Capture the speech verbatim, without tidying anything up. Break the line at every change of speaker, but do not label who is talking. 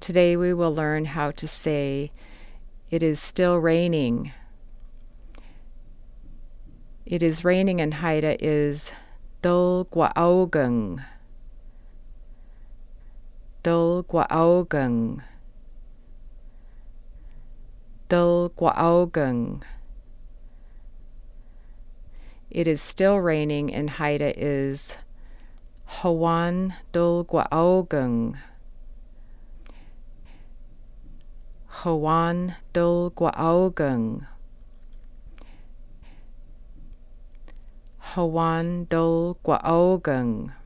Today we will learn how to say, "It is still raining." It is raining in Haida is dul gwaaugung. Dul gwaaugung. Dul gwaaugung. It is still raining in Haida is Hawan dul gwaaugung. Hawan dul gwaaugung. Hawan dul gwaaugung.